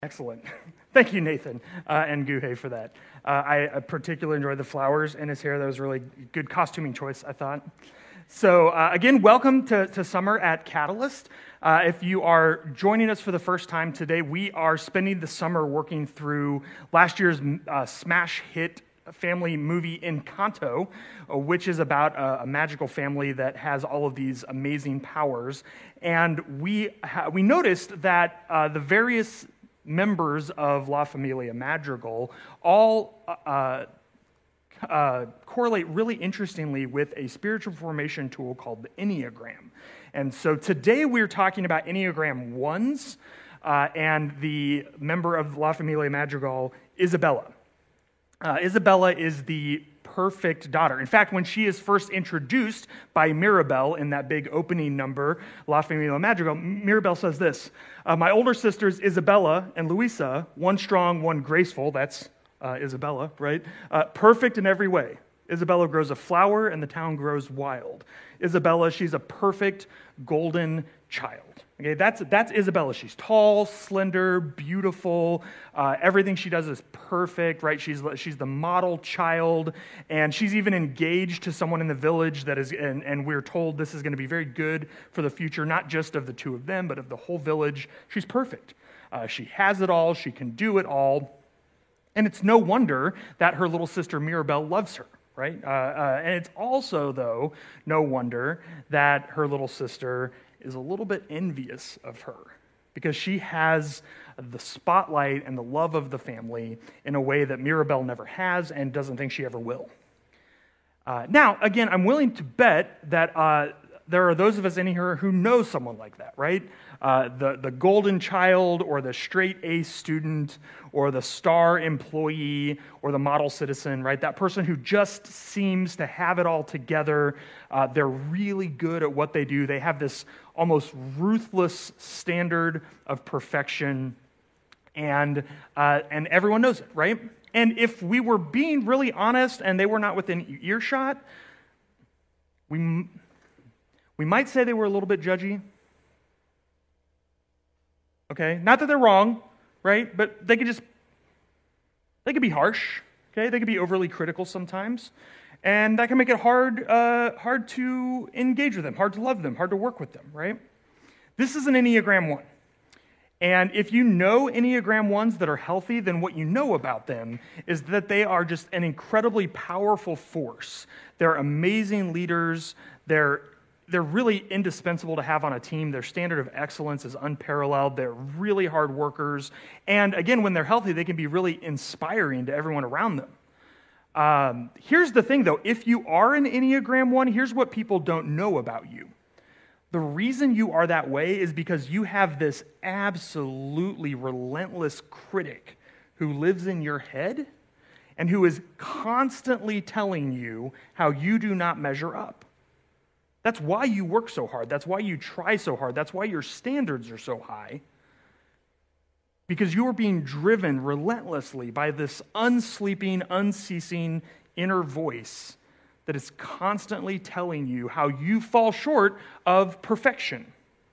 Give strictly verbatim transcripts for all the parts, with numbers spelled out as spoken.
Excellent. Thank you, Nathan, uh, and Guhe for that. Uh, I, I particularly enjoyed the flowers in his hair. That was a really good costuming choice, I thought. So uh, again, welcome to, to summer at Catalyst. Uh, if you are joining us for the first time today, we are spending the summer working through last year's uh, smash hit family movie Encanto, uh, which is about a, a magical family that has all of these amazing powers. And we ha- we noticed that uh, the various members of La Familia Madrigal all uh, uh, correlate really interestingly with a spiritual formation tool called the Enneagram. And so today we're talking about Enneagram ones uh, and the member of La Familia Madrigal, Isabella. Uh, Isabella is the perfect daughter. In fact, when she is first introduced by Mirabel in that big opening number, La Familia Madrigal, Mirabel says this, uh, my older sisters, Isabella and Luisa, one strong, one graceful, that's uh, Isabella, right? Uh, perfect in every way. Isabella grows a flower and the town grows wild. Isabella, she's a perfect golden child. Okay, that's that's Isabella. She's tall, slender, beautiful. Uh, everything she does is perfect, right? She's she's the model child, and she's even engaged to someone in the village that is, and, and we're told this is going to be very good for the future, not just of the two of them, but of the whole village. She's perfect. Uh, she has it all. She can do it all, and it's no wonder that her little sister Mirabel loves her. Right? Uh, uh, and it's also, though, no wonder that her little sister is a little bit envious of her because she has the spotlight and the love of the family in a way that Mirabel never has and doesn't think she ever will. Uh, now, again, I'm willing to bet that uh, there are those of us in here who know someone like that, right? Uh, the, the golden child or the straight A student or the star employee or the model citizen, right? That person who just seems to have it all together. Uh, they're really good at what they do. They have this almost ruthless standard of perfection, and uh, and everyone knows it, right? And if we were being really honest and they were not within earshot, we, we might say they were a little bit judgy. Okay, not that they're wrong, right? But they could just, they could be harsh, okay? They could be overly critical sometimes. And that can make it hard, uh, hard to engage with them, hard to love them, hard to work with them, right? This is an Enneagram one. And if you know Enneagram ones that are healthy, then what you know about them is that they are just an incredibly powerful force. They're amazing leaders. They're They're really indispensable to have on a team. Their standard of excellence is unparalleled. They're really hard workers. And again, when they're healthy, they can be really inspiring to everyone around them. Um, here's the thing, though. If you are an Enneagram one, here's what people don't know about you. The reason you are that way is because you have this absolutely relentless critic who lives in your head and who is constantly telling you how you do not measure up. That's why you work so hard. That's why you try so hard. That's why your standards are so high. Because you are being driven relentlessly by this unsleeping, unceasing inner voice that is constantly telling you how you fall short of perfection.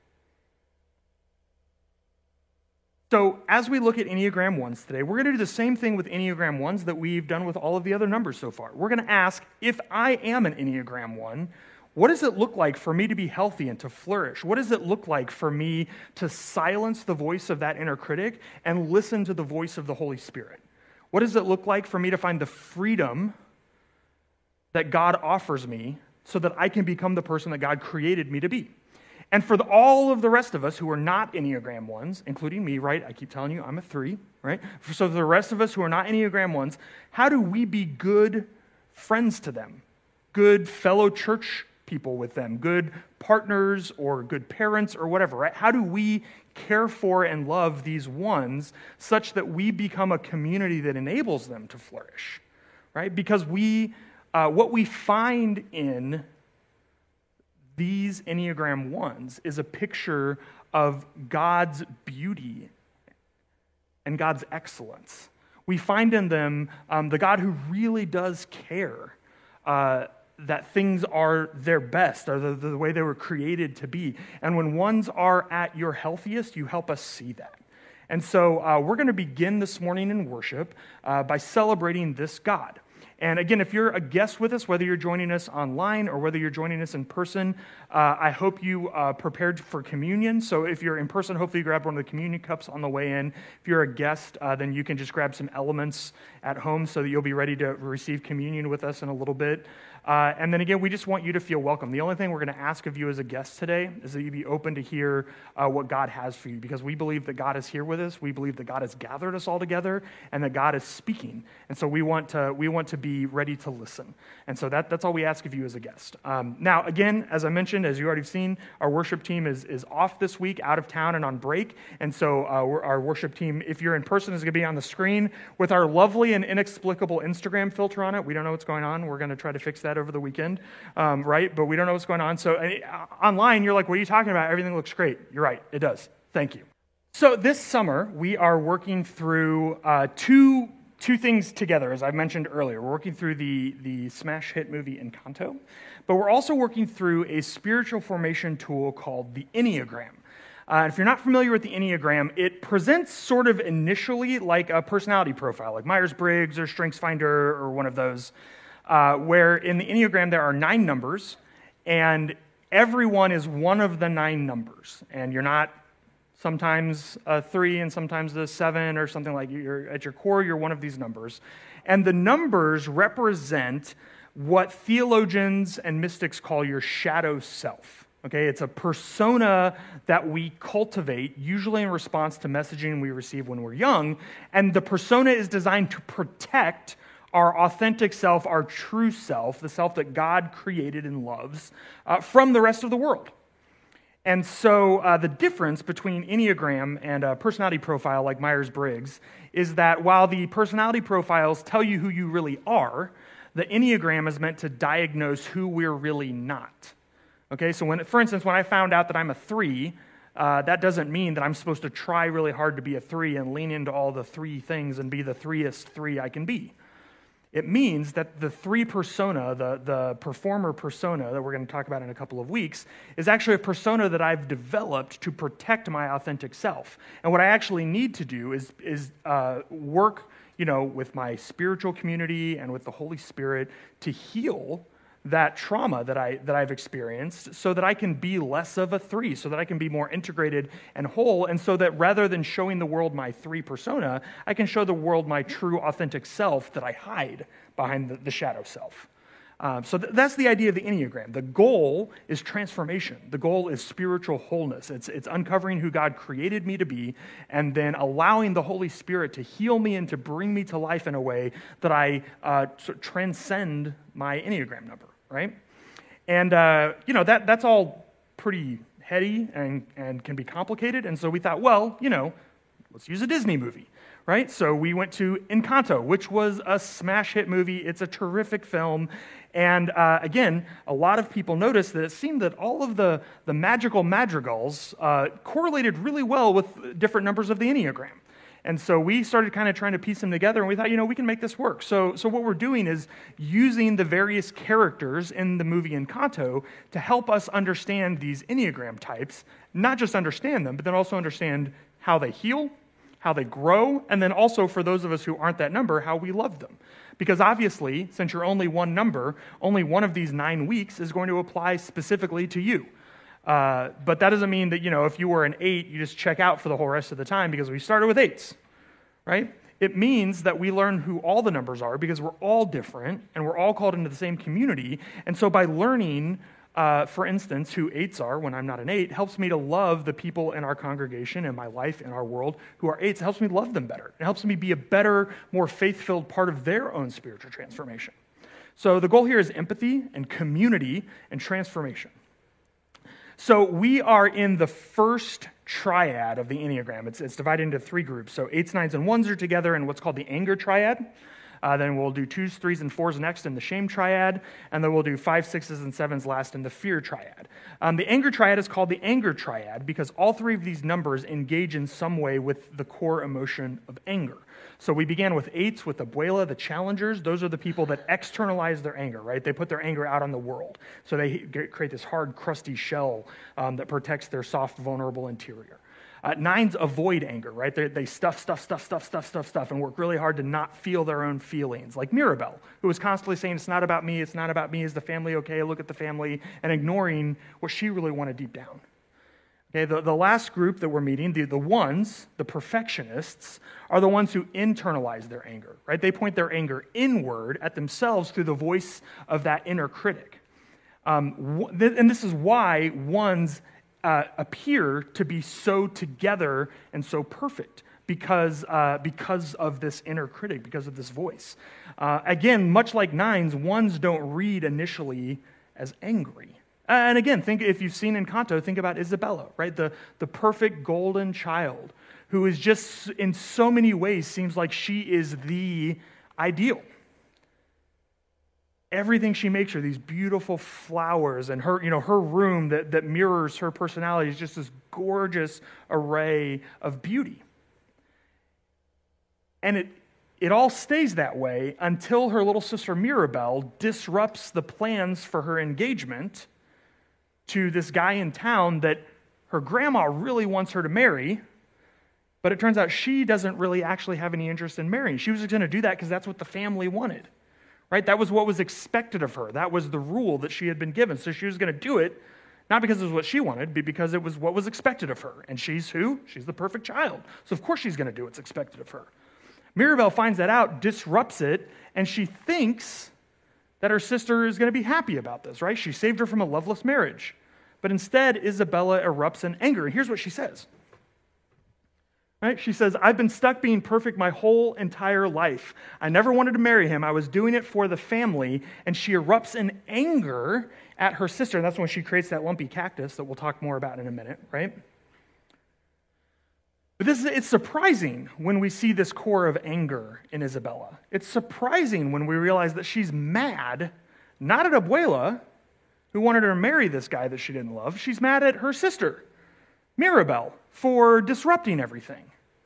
So as we look at Enneagram ones today, we're going to do the same thing with Enneagram ones that we've done with all of the other numbers so far. We're going to ask, if I am an Enneagram one, what does it look like for me to be healthy and to flourish? What does it look like for me to silence the voice of that inner critic and listen to the voice of the Holy Spirit? What does it look like for me to find the freedom that God offers me so that I can become the person that God created me to be? And for the, all of the rest of us who are not Enneagram ones, including me, right? I keep telling you I'm a three, right? So for the rest of us who are not Enneagram ones, how do we be good friends to them? Good fellow church people with them, good partners or good parents or whatever, right? How do we care for and love these ones such that we become a community that enables them to flourish, right? Because we, uh, what we find in these Enneagram ones is a picture of God's beauty and God's excellence. We find in them um, the God who really does care, uh, that things are their best, or the, the way they were created to be. And when ones are at your healthiest, you help us see that. And so uh, we're going to begin this morning in worship uh, by celebrating this God. And again, if you're a guest with us, whether you're joining us online or whether you're joining us in person, uh, I hope you uh, prepared for communion. So if you're in person, hopefully you grab one of the communion cups on the way in. If you're a guest, uh, then you can just grab some elements at home so that you'll be ready to receive communion with us in a little bit. Uh, and then again, we just want you to feel welcome. The only thing we're going to ask of you as a guest today is that you be open to hear uh, what God has for you, because we believe that God is here with us. We believe that God has gathered us all together and that God is speaking. And so we want to we want to be ready to listen. And so that, that's all we ask of you as a guest. Um, now, again, as I mentioned, as you already seen, our worship team is, is off this week, out of town and on break. And so uh, we're, our worship team, if you're in person, is going to be on the screen with our lovely and inexplicable Instagram filter on it. We don't know what's going on. We're going to try to fix that over the weekend, um, right? But we don't know what's going on. So uh, online, you're like, what are you talking about? Everything looks great. You're right. It does. Thank you. So this summer, we are working through uh, two two things together, as I mentioned earlier. We're working through the, the smash hit movie Encanto, but we're also working through a spiritual formation tool called the Enneagram. Uh, if you're not familiar with the Enneagram, it presents sort of initially like a personality profile, like Myers-Briggs or StrengthsFinder or one of those, uh, where in the Enneagram there are nine numbers, and everyone is one of the nine numbers, and you're not sometimes a three and sometimes a seven or something like you're at your core, you're one of these numbers. And the numbers represent what theologians and mystics call your shadow self. Okay, it's a persona that we cultivate, usually in response to messaging we receive when we're young. And the persona is designed to protect our authentic self, our true self, the self that God created and loves, uh, from the rest of the world. And so uh, the difference between Enneagram and a personality profile like Myers-Briggs is that while the personality profiles tell you who you really are, the Enneagram is meant to diagnose who we're really not. Okay, so when, for instance, when I found out that I'm a three, uh, that doesn't mean that I'm supposed to try really hard to be a three and lean into all the three things and be the threeest three I can be. It means that the three persona, the, the performer persona that we're going to talk about in a couple of weeks, is actually a persona that I've developed to protect my authentic self. And what I actually need to do is, is uh, work, you know, with my spiritual community and with the Holy Spirit to heal that trauma that, I, that I've experienced so that I can be less of a three, so that I can be more integrated and whole, and so that rather than showing the world my three persona, I can show the world my true authentic self that I hide behind the, the shadow self. Um, so th- that's the idea of the Enneagram. The goal is transformation. The goal is spiritual wholeness. It's, it's uncovering who God created me to be and then allowing the Holy Spirit to heal me and to bring me to life in a way that I uh, sort of transcend my Enneagram number, right? And, uh, you know, that that's all pretty heady and, and can be complicated. And so we thought, well, you know, let's use a Disney movie. Right? So we went to Encanto, which was a smash hit movie. It's a terrific film. And uh, again, a lot of people noticed that it seemed that all of the, the magical madrigals uh, correlated really well with different numbers of the Enneagram. And so we started kind of trying to piece them together, and we thought, you know, we can make this work. So, so what we're doing is using the various characters in the movie Encanto to help us understand these Enneagram types, not just understand them, but then also understand how they heal, how they grow, and then also for those of us who aren't that number, how we love them. Because obviously, since you're only one number, only one of these nine weeks is going to apply specifically to you. Uh, but that doesn't mean that, you know, if you were an eight, you just check out for the whole rest of the time because we started with eights, right? It means that we learn who all the numbers are because we're all different and we're all called into the same community. And so by learning Uh, for instance, who eights are when I'm not an eight, helps me to love the people in our congregation, in my life, in our world, who are eights. It helps me love them better. It helps me be a better, more faith-filled part of their own spiritual transformation. So the goal here is empathy and community and transformation. So we are in the first triad of the Enneagram. It's, it's divided into three groups. So eights, nines, and ones are together in what's called the anger triad. Uh, then we'll do twos, threes, and fours next in the shame triad, and then we'll do five, sixes, and sevens last in the fear triad. Um, the anger triad is called the anger triad because all three of these numbers engage in some way with the core emotion of anger. So we began with eights, with Abuela, the challengers. Those are the people that externalize their anger, right? They put their anger out on the world. So they create this hard, crusty shell um, that protects their soft, vulnerable interior. Uh, nines avoid anger, right? They, they stuff, stuff, stuff, stuff, stuff, stuff, stuff, and work really hard to not feel their own feelings. Like Mirabelle, who was constantly saying, it's not about me, it's not about me, is the family okay, look at the family, and ignoring what she really wanted deep down. Okay, the, the last group that we're meeting, the, the ones, the perfectionists, are the ones who internalize their anger, right? They point their anger inward at themselves through the voice of that inner critic. Um, th- and this is why ones Uh, appear to be so together and so perfect because uh, because of this inner critic, because of this voice. Uh, again, much like nines, ones don't read initially as angry. And again, think if you've seen Encanto, think about Isabella, right? The the perfect golden child who is just in so many ways seems like she is the ideal. Everything she makes her, these beautiful flowers, and her, you know, her room that, that mirrors her personality is just this gorgeous array of beauty. And it it all stays that way until her little sister Mirabelle disrupts the plans for her engagement to this guy in town that her grandma really wants her to marry, but it turns out she doesn't really actually have any interest in marrying. She was just going to do that because that's what the family wanted. Right? That was what was expected of her. That was the rule that she had been given. So she was going to do it, not because it was what she wanted, but because it was what was expected of her. And she's who? She's the perfect child. So of course she's going to do what's expected of her. Mirabelle finds that out, disrupts it, and she thinks that her sister is going to be happy about this, right? She saved her from a loveless marriage. But instead, Isabella erupts in anger. And here's what she says. Right? She says, I've been stuck being perfect my whole entire life. I never wanted to marry him. I was doing it for the family. And she erupts in anger at her sister. And that's when she creates that lumpy cactus that we'll talk more about in a minute, right? But this is, it's surprising when we see this core of anger in Isabella. It's surprising when we realize that she's mad, not at Abuela, who wanted her to marry this guy that she didn't love. She's mad at her sister, Mirabelle, for disrupting everything.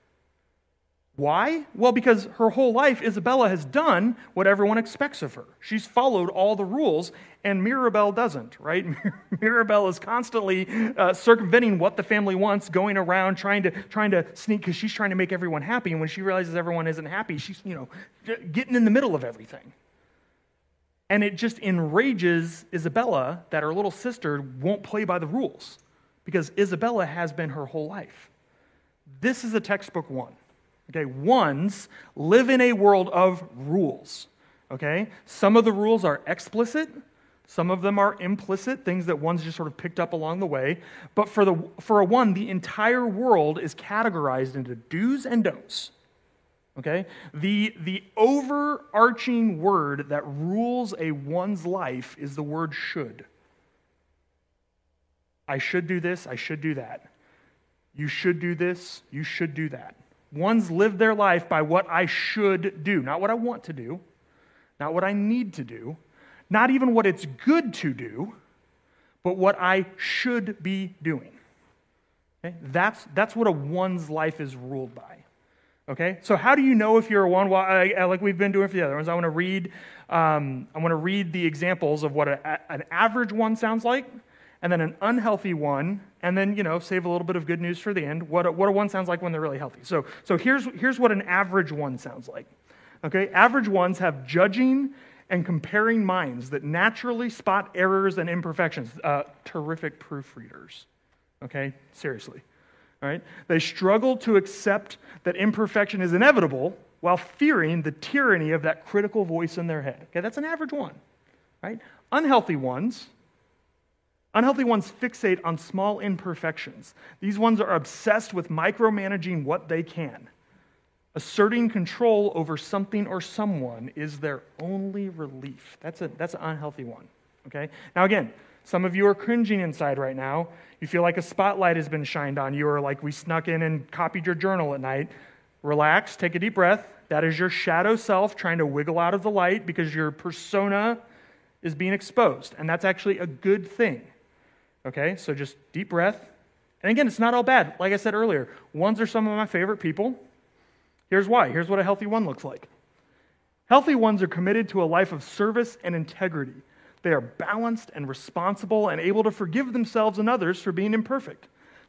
Why? Well, because her whole life, Isabella has done what everyone expects of her. She's followed all the rules, and Mirabelle doesn't, right? Mirabelle is constantly uh, circumventing what the family wants, going around trying to trying to sneak, because she's trying to make everyone happy, and when she realizes everyone isn't happy, she's, you know, getting in the middle of everything. And it just enrages Isabella that her little sister won't play by the rules, because Isabella has been her whole life. This is a textbook one. Okay, ones live in a world of rules. Okay, some of the rules are explicit, some of them are implicit, things that ones just sort of picked up along the way. But for the for a one, the entire world is categorized into do's and don'ts. Okay, the the overarching word that rules a one's life is the word should. I should do this, I should do that. You should do this, you should do that. Ones live their life by what I should do, not what I want to do, not what I need to do, not even what it's good to do, but what I should be doing. Okay? That's, that's what a one's life is ruled by. Okay? So how do you know if you're a one? Well, I, like we've been doing for the other ones, I want to read, um, I want to read the examples of what a, an average one sounds like, and then an unhealthy one, and then, you know, save a little bit of good news for the end, what a, what a one sounds like when they're really healthy. So, so here's, here's what an average one sounds like. Okay, average ones have judging and comparing minds that naturally spot errors and imperfections. Uh, terrific proofreaders. Okay, seriously. All right, they struggle to accept that imperfection is inevitable while fearing the tyranny of that critical voice in their head. Okay, that's an average one. Right? Unhealthy ones. Unhealthy ones fixate on small imperfections. These ones are obsessed with micromanaging what they can. Asserting control over something or someone is their only relief. That's a that's an unhealthy one. Okay? Now again, some of you are cringing inside right now. You feel like a spotlight has been shined on you, or like we snuck in and copied your journal at night. Relax, take a deep breath. That is your shadow self trying to wiggle out of the light because your persona is being exposed. And that's actually a good thing. Okay, so just deep breath. And again, it's not all bad. Like I said earlier, ones are some of my favorite people. Here's why. Here's what a healthy one looks like. Healthy ones are committed to a life of service and integrity. They are balanced and responsible and able to forgive themselves and others for being imperfect.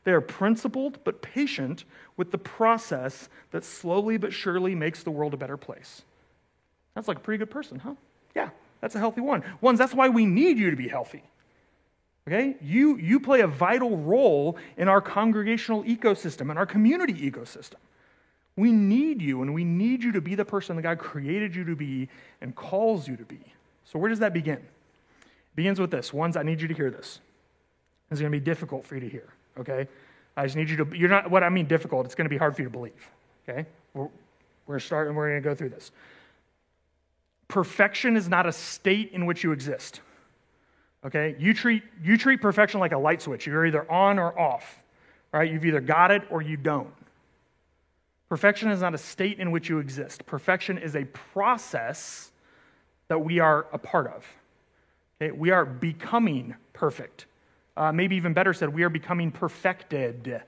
They are principled but patient with the process that slowly but surely makes the world a better place. That's like a pretty good person, huh? Yeah, that's a healthy one. Ones, that's why we need you to be healthy. Okay? You, you play a vital role in our congregational ecosystem, in our community ecosystem. We need you, and we need you to be the person that God created you to be and calls you to be. So where does that begin? It begins with this. Ones, I need you to hear this. It's going to be difficult for you to hear, okay? I just need you to, you're not, what I mean difficult, it's going to be hard for you to believe, okay? We're, we're going to start and we're going to go through this. Perfection is not a state in which you exist, okay? You treat, you treat perfection like a light switch. You're either on or off, right? You've either got it or you don't. Perfection is not a state in which you exist. Perfection is a process that we are a part of. Okay? We are becoming perfect. Uh, maybe even better said, we are becoming perfected. Okay?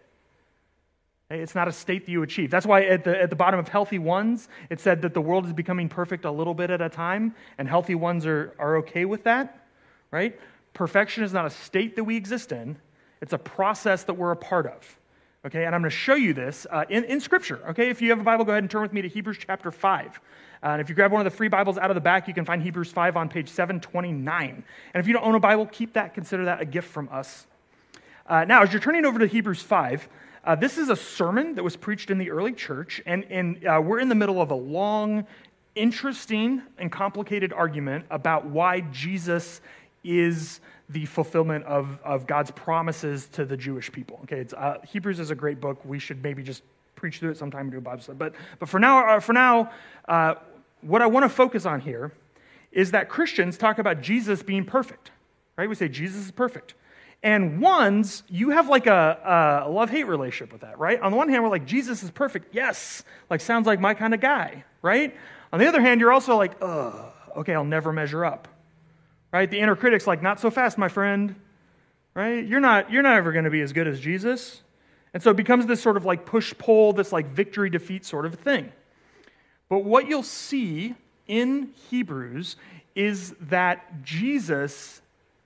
It's not a state that you achieve. That's why at the, at the bottom of Healthy Ones, it said that the world is becoming perfect a little bit at a time, and healthy ones are, are okay with that, right? Perfection is not a state that we exist in. It's a process that we're a part of. Okay, and I'm going to show you this uh, in, in Scripture. Okay, if you have a Bible, go ahead and turn with me to Hebrews chapter five. Uh, and if you grab one of the free Bibles out of the back, you can find Hebrews five on page seven twenty-nine. And if you don't own a Bible, keep that. Consider that a gift from us. Uh, now, as you're turning over to Hebrews five, uh, this is a sermon that was preached in the early church, and, and uh, we're in the middle of a long, interesting, and complicated argument about why Jesus is the fulfillment of, of God's promises to the Jewish people. Okay, it's, uh, Hebrews is a great book. We should maybe just preach through it sometime and do a Bible study. But, but for now, uh, for now uh, what I want to focus on here is that Christians talk about Jesus being perfect, right? We say Jesus is perfect. And ones, you have like a, a love-hate relationship with that, right? On the one hand, we're like, Jesus is perfect. Yes, like sounds like my kind of guy, right? On the other hand, you're also like, ugh, okay, I'll never measure up. Right? The inner critic's like, not so fast, my friend. Right? You're not, you're not ever going to be as good as Jesus. And so it becomes this sort of like push-pull, this like victory-defeat sort of thing. But what you'll see in Hebrews is that Jesus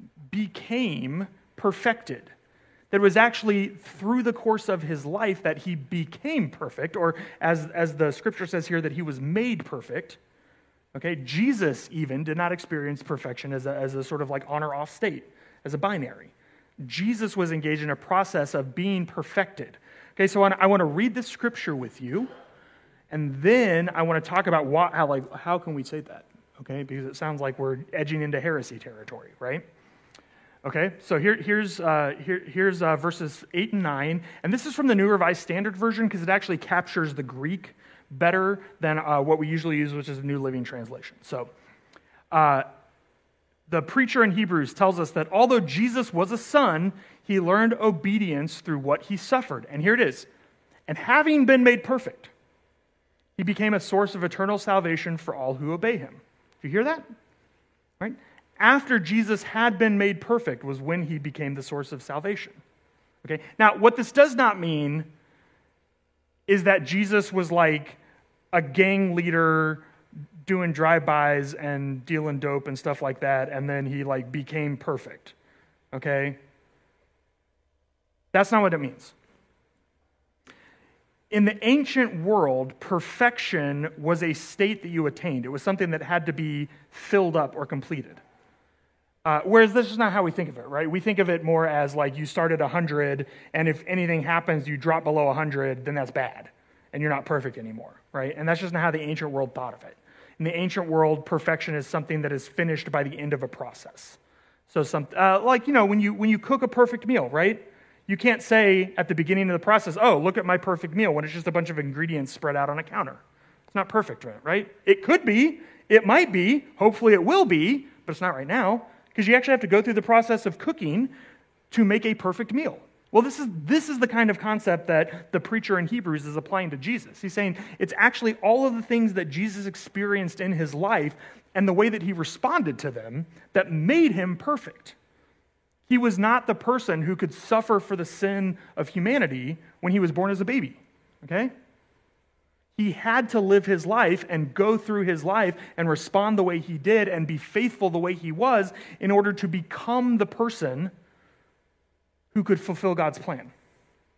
became perfected. That it was actually through the course of his life that he became perfect, or as, as the scripture says here, that he was made perfect. Okay, Jesus even did not experience perfection as a, as a sort of like on or off state, as a binary. Jesus was engaged in a process of being perfected. Okay, so I want to read this scripture with you, and then I want to talk about what, how, like, how can we say that? Okay, because it sounds like we're edging into heresy territory, right? Okay, so here, here's uh, here, here's uh, verses eight and nine, and this is from the New Revised Standard Version because it actually captures the Greek better than uh, what we usually use, which is a New Living Translation. So, uh, the preacher in Hebrews tells us that although Jesus was a son, he learned obedience through what he suffered. And here it is. And having been made perfect, he became a source of eternal salvation for all who obey him. Do you hear that? Right? After Jesus had been made perfect was when he became the source of salvation. Okay. Now, what this does not mean is that Jesus was like a gang leader doing drive-bys and dealing dope and stuff like that, and then he like became perfect, okay? That's not what it means. In the ancient world, perfection was a state that you attained. It was something that had to be filled up or completed. Uh, whereas this is not how we think of it, right? We think of it more as like you start at one hundred, and if anything happens, you drop below one hundred, then that's bad, and you're not perfect anymore, right? And that's just not how the ancient world thought of it. In the ancient world, perfection is something that is finished by the end of a process. So, some, uh, like, you know, when you when you cook a perfect meal, right? You can't say at the beginning of the process, oh, look at my perfect meal, when it's just a bunch of ingredients spread out on a counter. It's not perfect, right? It could be. It might be. Hopefully it will be, but it's not right now, because you actually have to go through the process of cooking to make a perfect meal. Well, this is this is the kind of concept that the preacher in Hebrews is applying to Jesus. He's saying it's actually all of the things that Jesus experienced in his life and the way that he responded to them that made him perfect. He was not the person who could suffer for the sin of humanity when he was born as a baby, okay? He had to live his life and go through his life and respond the way he did and be faithful the way he was in order to become the person who could fulfill God's plan.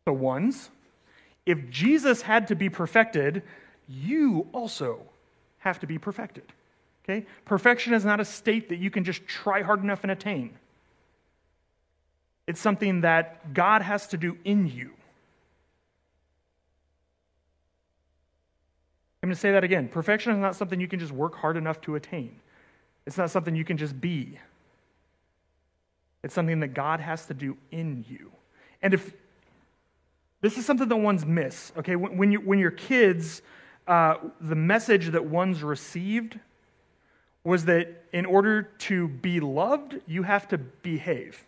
So ones, if Jesus had to be perfected, you also have to be perfected. Okay? Perfection is not a state that you can just try hard enough and attain. It's something that God has to do in you. I'm going to say that again. Perfection is not something you can just work hard enough to attain. It's not something you can just be. It's something that God has to do in you. And if this is something that ones miss, okay? When, when, you, when you're kids, uh, the message that ones received was that in order to be loved, you have to behave.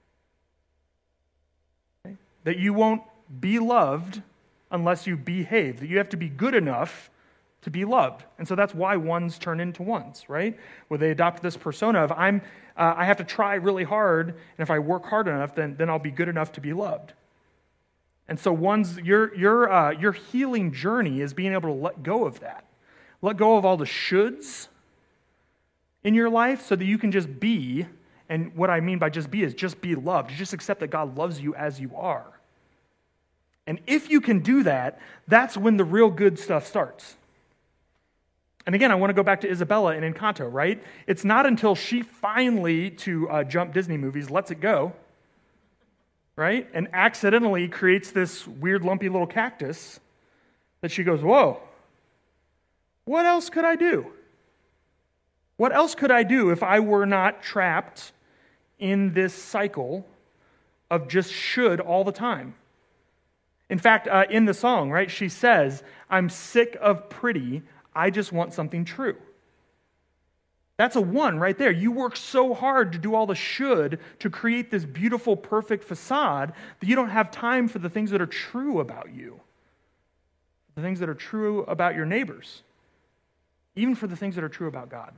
Okay? That you won't be loved unless you behave. That you have to be good enough to be loved. And so that's why ones turn into ones, right? Where they adopt this persona of I'm, uh, I have to try really hard, and if I work hard enough, then, then I'll be good enough to be loved. And so one's, your, your, uh, your healing journey is being able to let go of that. Let go of all the shoulds in your life so that you can just be, and what I mean by just be is just be loved. You just accept that God loves you as you are. And if you can do that, that's when the real good stuff starts. And again, I want to go back to Isabella in Encanto, right? It's not until she finally, to uh, jump Disney movies, lets it go, right? And accidentally creates this weird lumpy little cactus that she goes, whoa, what else could I do? What else could I do if I were not trapped in this cycle of just should all the time? In fact, uh, in the song, right, she says, I'm sick of pretty, I just want something true. That's a one right there. You work so hard to do all the should to create this beautiful, perfect facade that you don't have time for the things that are true about you, the things that are true about your neighbors, even for the things that are true about God.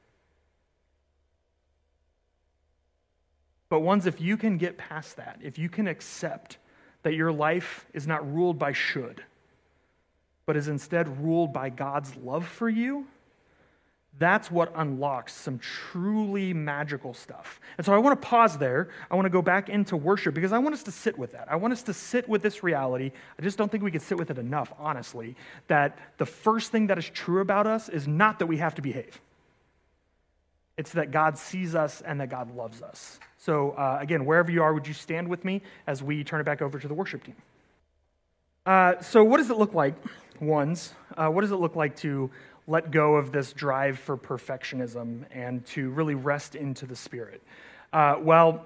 But ones, if you can get past that, if you can accept that your life is not ruled by should, but is instead ruled by God's love for you, that's what unlocks some truly magical stuff. And so I want to pause there. I want to go back into worship because I want us to sit with that. I want us to sit with this reality. I just don't think we can sit with it enough, honestly, that the first thing that is true about us is not that we have to behave. It's that God sees us and that God loves us. So uh, again, wherever you are, would you stand with me as we turn it back over to the worship team? Uh, so what does it look like, ones? Uh, what does it look like to let go of this drive for perfectionism and to really rest into the Spirit? Uh, well,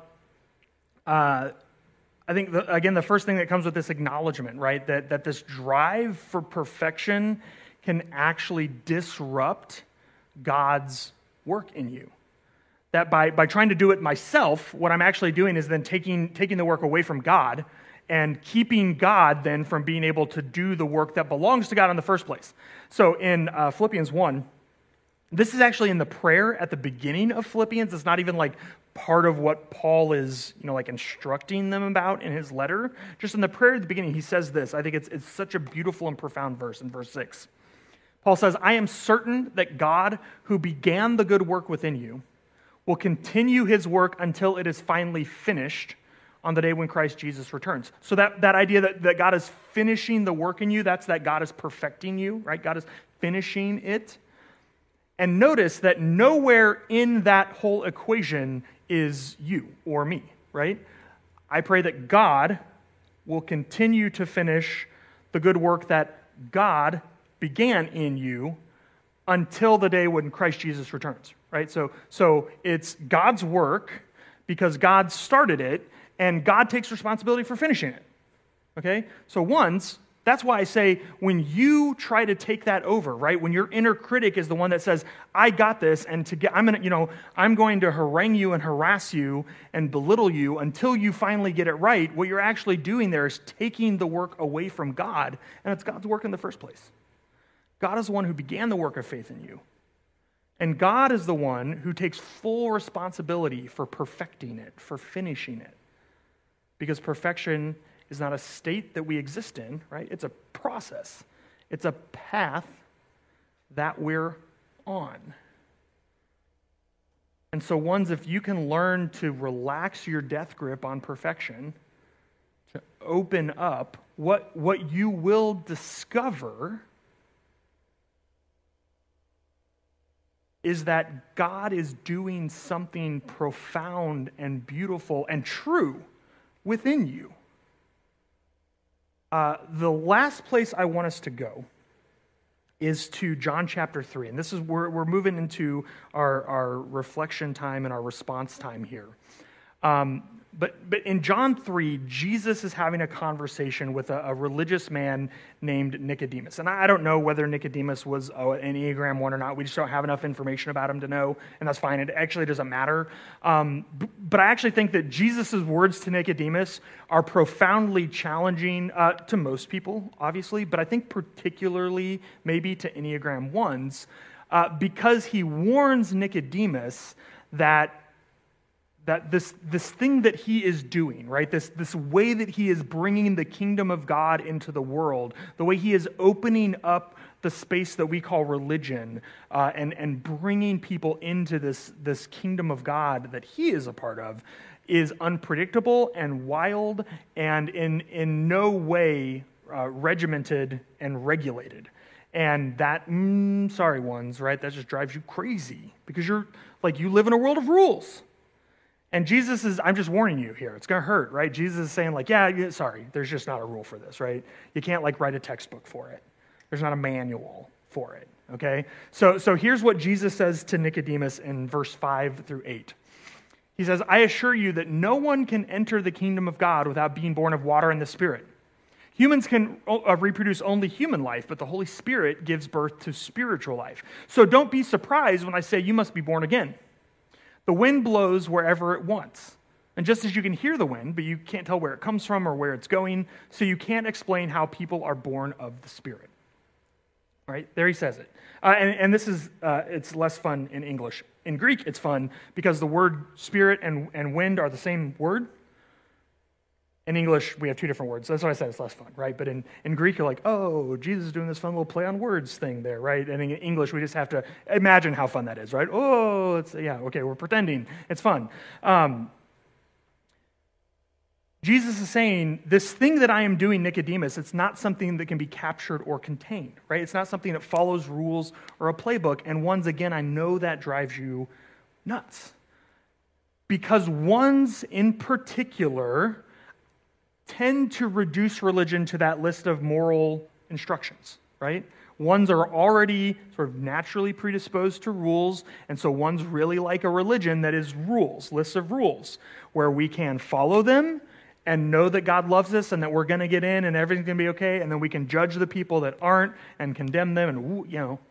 uh, I think, the, again, the first thing that comes with this acknowledgement, right, that, that this drive for perfection can actually disrupt God's work in you. That by, by trying to do it myself, what I'm actually doing is then taking, taking the work away from God and keeping God then from being able to do the work that belongs to God in the first place. So in uh, Philippians one, this is actually in the prayer at the beginning of Philippians. It's not even like part of what Paul is, you know, like instructing them about in his letter. Just in the prayer at the beginning, he says this. I think it's, it's such a beautiful and profound verse in verse six. Paul says, I am certain that God, who began the good work within you, will continue his work until it is finally finished on the day when Christ Jesus returns. So that, that idea that, that God is finishing the work in you, that's that God is perfecting you, right? God is finishing it. And notice that nowhere in that whole equation is you or me, right? I pray that God will continue to finish the good work that God began in you until the day when Christ Jesus returns, right? So, so it's God's work because God started it, and God takes responsibility for finishing it, okay? So once, that's why I say when you try to take that over, right? When your inner critic is the one that says, I got this, and to get, I'm gonna, you know, I'm going to harangue you and harass you and belittle you until you finally get it right, what you're actually doing there is taking the work away from God, and it's God's work in the first place. God is the one who began the work of faith in you. And God is the one who takes full responsibility for perfecting it, for finishing it. Because perfection is not a state that we exist in, right? It's a process. It's a path that we're on. And so ones, if you can learn to relax your death grip on perfection, to open up, what, what you will discover is that God is doing something profound and beautiful and true within you. Uh, the last place I want us to go is to John chapter three. And this is where we're moving into our, our reflection time and our response time here. Um, but, but in John three, Jesus is having a conversation with a, a religious man named Nicodemus. And I, I don't know whether Nicodemus was uh, an Enneagram one or not. We just don't have enough information about him to know, and that's fine. It actually doesn't matter. Um, b- but I actually think that Jesus' words to Nicodemus are profoundly challenging uh, to most people, obviously, but I think particularly maybe to Enneagram ones, uh, because he warns Nicodemus that that this, this thing that he is doing, right, this, this way that he is bringing the kingdom of God into the world, the way he is opening up the space that we call religion uh, and, and bringing people into this, this kingdom of God that he is a part of, is unpredictable and wild and in, in no way uh, regimented and regulated. And that, mm, sorry ones, right, that just drives you crazy because you're, like, you live in a world of rules. And Jesus is, I'm just warning you here, it's going to hurt, right? Jesus is saying like, yeah, yeah, sorry, there's just not a rule for this, right? You can't like write a textbook for it. There's not a manual for it, okay? So, so here's what Jesus says to Nicodemus in verse five through eight. He says, I assure you that no one can enter the kingdom of God without being born of water and the Spirit. Humans can uh, reproduce only human life, but the Holy Spirit gives birth to spiritual life. So don't be surprised when I say you must be born again. The wind blows wherever it wants. And just as you can hear the wind, but you can't tell where it comes from or where it's going, so you can't explain how people are born of the Spirit. Right? There he says it. Uh, and, and this is, uh, it's less fun in English. In Greek, it's fun because the word spirit and, and wind are the same word. In English, we have two different words. That's why I said it's less fun, right? But in, in Greek, you're like, oh, Jesus is doing this fun little play on words thing there, right? And in English, we just have to imagine how fun that is, right? Oh, it's yeah, okay, we're pretending. It's fun. Um, Jesus is saying, this thing that I am doing, Nicodemus, it's not something that can be captured or contained, right? It's not something that follows rules or a playbook. And once again, I know that drives you nuts. Because ones in particular tend to reduce religion to that list of moral instructions, right? Ones are already sort of naturally predisposed to rules, and so ones really like a religion that is rules, lists of rules, where we can follow them and know that God loves us and that we're going to get in and everything's going to be okay, and then we can judge the people that aren't and condemn them and, you know.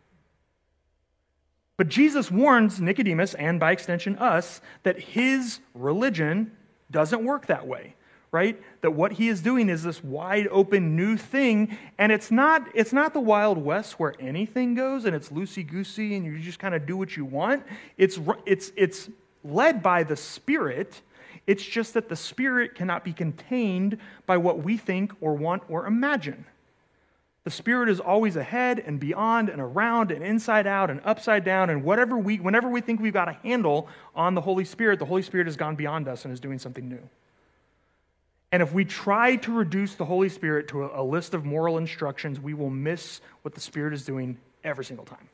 But Jesus warns Nicodemus, and by extension us, that his religion doesn't work that way. Right? That what he is doing is this wide open new thing, and it's not it's not the Wild West where anything goes and it's loosey-goosey and you just kind of do what you want. It's it's it's led by the Spirit. It's just that the Spirit cannot be contained by what we think or want or imagine. The Spirit is always ahead and beyond and around and inside out and upside down, and whatever we whenever we think we've got a handle on the Holy Spirit, the Holy Spirit has gone beyond us and is doing something new. And if we try to reduce the Holy Spirit to a, a list of moral instructions, we will miss what the Spirit is doing every single time.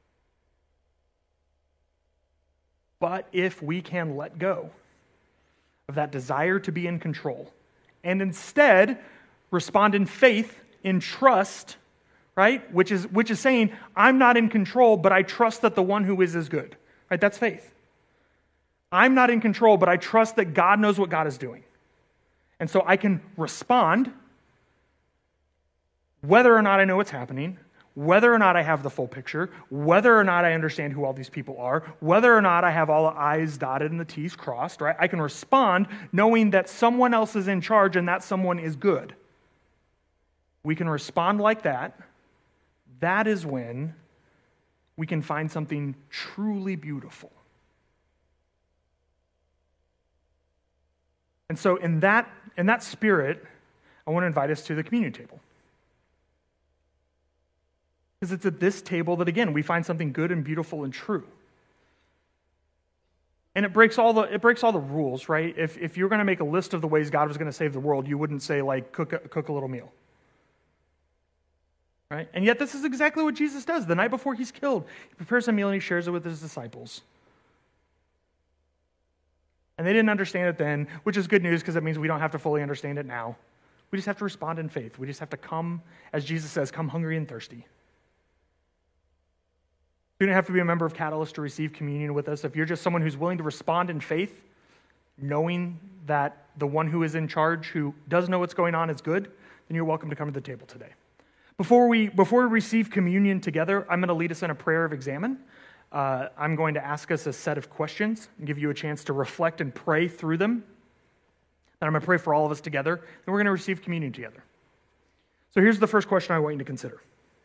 But if we can let go of that desire to be in control and instead respond in faith, in trust, right? Which is, which is saying, I'm not in control, but I trust that the one who is is good. Right? That's faith. I'm not in control, but I trust that God knows what God is doing. And so I can respond whether or not I know what's happening, whether or not I have the full picture, whether or not I understand who all these people are, whether or not I have all the I's dotted and the T's crossed, right? I can respond knowing that someone else is in charge and that someone is good. We can respond like that. That is when we can find something truly beautiful. And so in that, in that spirit, I want to invite us to the communion table. Because it's at this table that, again, we find something good and beautiful and true. And it breaks all the it breaks all the rules, right? If if you're going to make a list of the ways God was going to save the world, you wouldn't say like cook a, cook a little meal. Right? And yet this is exactly what Jesus does. The night before he's killed, he prepares a meal and he shares it with his disciples. And they didn't understand it then, which is good news because it means we don't have to fully understand it now. We just have to respond in faith. We just have to come, as Jesus says, come hungry and thirsty. You don't have to be a member of Catalyst to receive communion with us. If you're just someone who's willing to respond in faith, knowing that the one who is in charge, who does know what's going on, is good, then you're welcome to come to the table today. Before we before we receive communion together, I'm going to lead us in a prayer of examen. Uh, I'm going to ask us a set of questions and give you a chance to reflect and pray through them. And I'm going to pray for all of us together, and we're going to receive communion together. So here's the first question I want you to consider.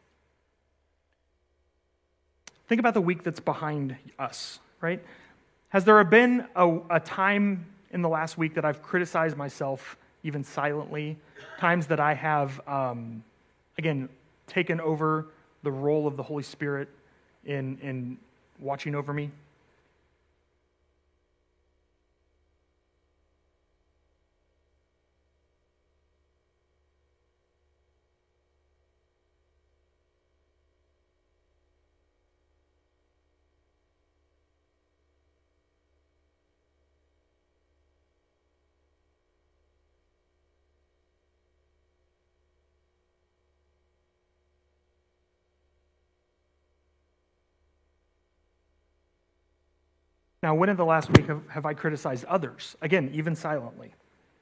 Think about the week that's behind us, right? Has there been a, a time in the last week that I've criticized myself, even silently, times that I have, um, again, taken over the role of the Holy Spirit in, in watching over me? Now, when in the last week have, have I criticized others? Again, even silently.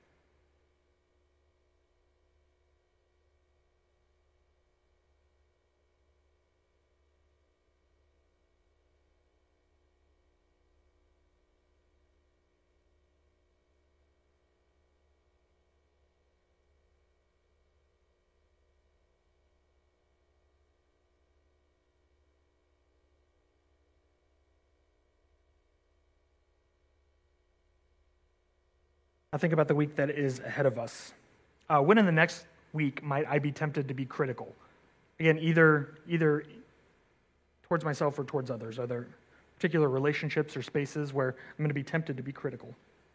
I think about the week that is ahead of us. Uh, when in the next week might I be tempted to be critical? Again, either either towards myself or towards others. Are there particular relationships or spaces where I'm going to be tempted to be critical?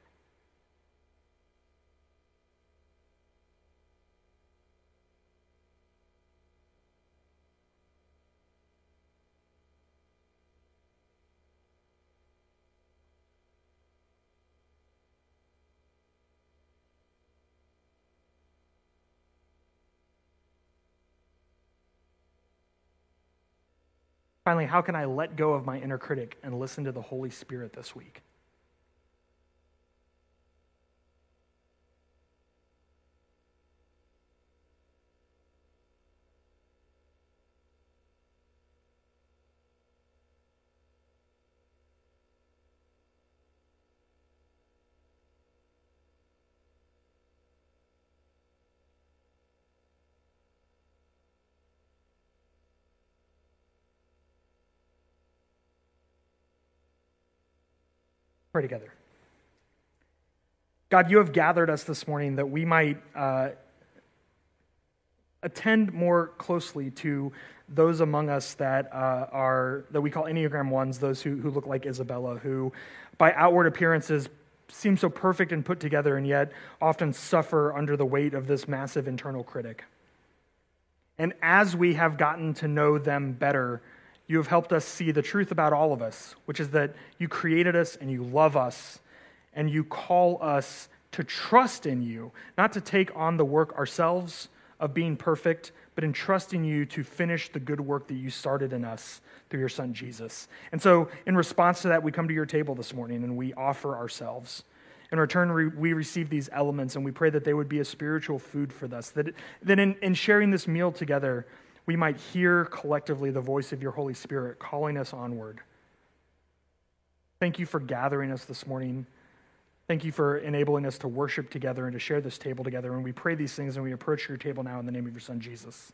Finally, how can I let go of my inner critic and listen to the Holy Spirit this week? Pray together. God, you have gathered us this morning that we might uh, attend more closely to those among us that uh, are that we call Enneagram ones, those who, who look like Isabella, who by outward appearances seem so perfect and put together and yet often suffer under the weight of this massive internal critic. And as we have gotten to know them better, you have helped us see the truth about all of us, which is that you created us and you love us and you call us to trust in you, not to take on the work ourselves of being perfect, but in trusting you to finish the good work that you started in us through your son, Jesus. And so in response to that, we come to your table this morning and we offer ourselves. In return, we receive these elements and we pray that they would be a spiritual food for us, that, that in, in sharing this meal together, we might hear collectively the voice of your Holy Spirit calling us onward. Thank you for gathering us this morning. Thank you for enabling us to worship together and to share this table together. And we pray these things and we approach your table now in the name of your son, Jesus.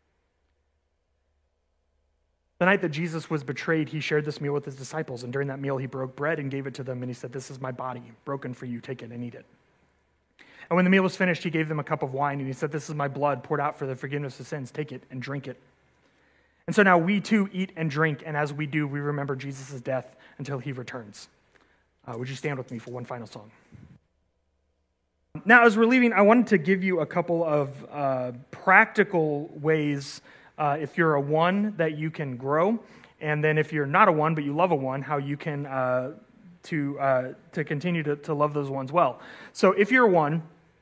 The night that Jesus was betrayed, he shared this meal with his disciples. And during that meal, he broke bread and gave it to them. And he said, "This is my body broken for you. Take it and eat it." And when the meal was finished, he gave them a cup of wine, and he said, "This is my blood poured out for the forgiveness of sins. Take it and drink it." And so now we too eat and drink, and as we do, we remember Jesus' death until he returns. Uh, would you stand with me for one final song? Now, as we're leaving, I wanted to give you a couple of uh, practical ways, uh, if you're a one, that you can grow, and then if you're not a one, but you love a one, how you can uh, to uh, to continue to, to love those ones well. So if you're a one,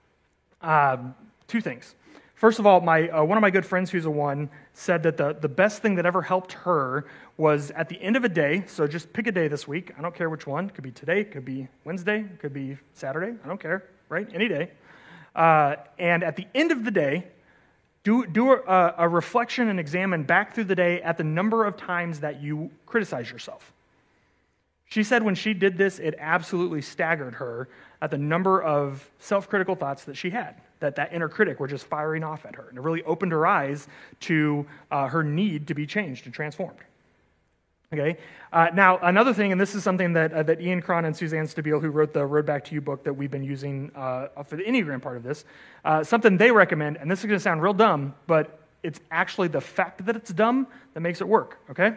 uh, two things. First of all, my uh, one of my good friends who's a one said that the, the best thing that ever helped her was at the end of a day, so just pick a day this week, I don't care which one, it could be today, it could be Wednesday, it could be Saturday, I don't care, right, any day. Uh, and at the end of the day, do, do a, a reflection and examine back through the day at the number of times that you criticize yourself. She said when she did this, it absolutely staggered her at the number of self-critical thoughts that she had, that that inner critic were just firing off at her. And it really opened her eyes to uh, her need to be changed and transformed. Okay. Uh, now, another thing, and this is something that uh, that Ian Cron and Suzanne Stabile, who wrote the Road Back to You book that we've been using uh, for the Enneagram part of this, uh, something they recommend, and this is going to sound real dumb, but it's actually the fact that it's dumb that makes it work, okay?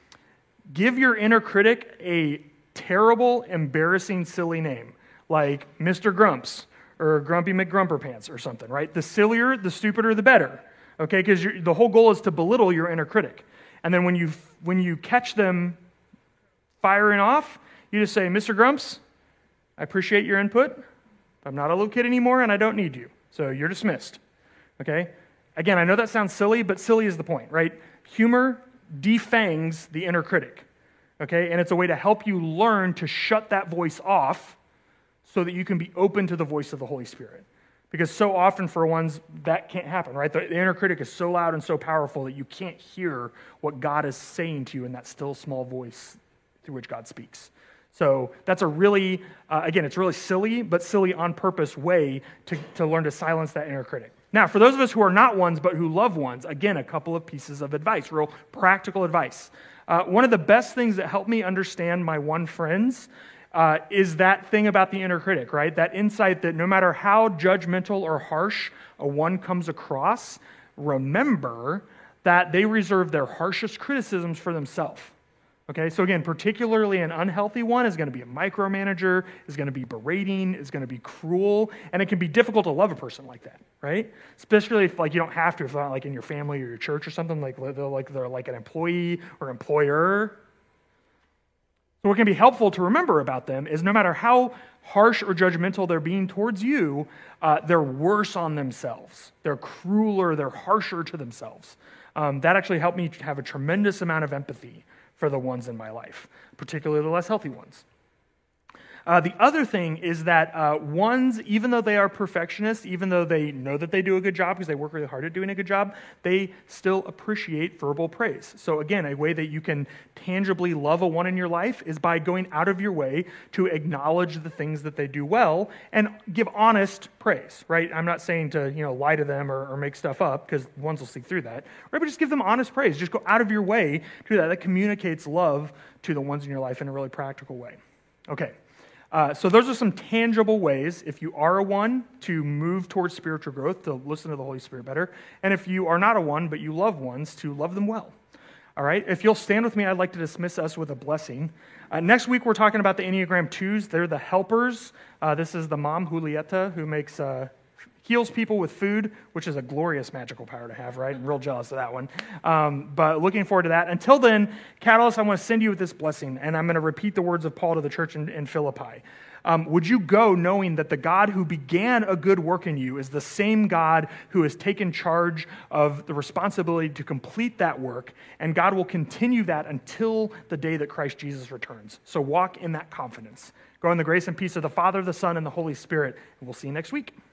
Give your inner critic a terrible, embarrassing, silly name, like Mister Grumps or Grumpy McGrumperpants or something, right? The sillier, the stupider, the better, okay? Because the whole goal is to belittle your inner critic. And then when you when you catch them firing off, you just say, Mister Grumps, I appreciate your input. I'm not a little kid anymore, and I don't need you. So you're dismissed. Okay? Again, I know that sounds silly, but silly is the point, right? Humor defangs the inner critic. Okay? And it's a way to help you learn to shut that voice off so that you can be open to the voice of the Holy Spirit. Because so often for ones, that can't happen, right? The, the inner critic is so loud and so powerful that you can't hear what God is saying to you in that still small voice through which God speaks. So that's a really, uh, again, it's really silly, but silly on purpose way to, to learn to silence that inner critic. Now, for those of us who are not ones, but who love ones, again, a couple of pieces of advice, real practical advice. Uh, one of the best things that helped me understand my one friends Uh, is that thing about the inner critic, right? That insight that no matter how judgmental or harsh a one comes across, remember that they reserve their harshest criticisms for themselves. Okay, so again, particularly an unhealthy one is going to be a micromanager, is going to be berating, is going to be cruel, and it can be difficult to love a person like that, right? Especially if like you don't have to, if they're not like in your family or your church or something, like they're like they're like an employee or employer. So what can be helpful to remember about them is no matter how harsh or judgmental they're being towards you, uh, they're worse on themselves. They're crueler, they're harsher to themselves. Um, that actually helped me have a tremendous amount of empathy for the ones in my life, particularly the less healthy ones. Uh, the other thing is that uh, ones, even though they are perfectionists, even though they know that they do a good job because they work really hard at doing a good job, they still appreciate verbal praise. So again, a way that you can tangibly love a one in your life is by going out of your way to acknowledge the things that they do well and give honest praise, right? I'm not saying to, you know, lie to them or, or make stuff up, because ones will see through that, right? But just give them honest praise. Just go out of your way to do that. That communicates love to the ones in your life in a really practical way. Okay. Uh, so those are some tangible ways, if you are a one, to move towards spiritual growth, to listen to the Holy Spirit better. And if you are not a one, but you love ones, to love them well. All right? If you'll stand with me, I'd like to dismiss us with a blessing. Uh, next week, we're talking about the Enneagram twos. They're the helpers. Uh, this is the mom, Julieta, who makes... Uh, heals people with food, which is a glorious magical power to have, right? I'm real jealous of that one. Um, but looking forward to that. Until then, Catalyst, I want to send you with this blessing, and I'm going to repeat the words of Paul to the church in, in Philippi. Um, would you go knowing that the God who began a good work in you is the same God who has taken charge of the responsibility to complete that work, and God will continue that until the day that Christ Jesus returns. So walk in that confidence. Go in the grace and peace of the Father, the Son, and the Holy Spirit, and we'll see you next week.